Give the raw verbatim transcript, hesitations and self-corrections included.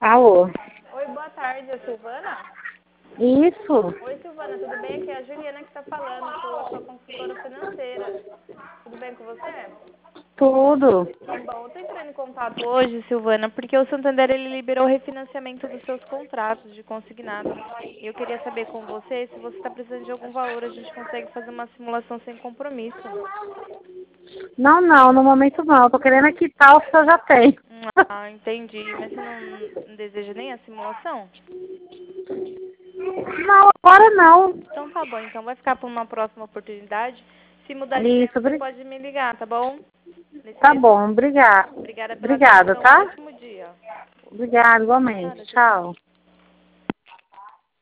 Alô? Oi, boa tarde, é a Silvana? Isso? Oi, Silvana, tudo bem? Aqui é a Juliana que está falando, sou a sua consultora financeira. Tudo bem com você? Tudo. Que bom, eu tô entrando em contato hoje, Silvana, porque o Santander ele liberou o refinanciamento dos seus contratos de consignado. E eu queria saber com você se você está precisando de algum valor, a gente consegue fazer uma simulação sem compromisso. Não, não, no momento não. Eu tô querendo quitar o que eu já tenho. Ah, entendi. Mas você não não deseja nem a simulação? Não, agora não. Então tá bom, então vai ficar para uma próxima oportunidade. Se mudar de ideia, Isso, você obri- pode me ligar, tá bom? Nesse tá mesmo. bom, obrigada. Obrigada pela Obrigada, atenção, um tá? ótimo dia. Obrigada, igualmente. Nada, tchau, tchau. Tchau.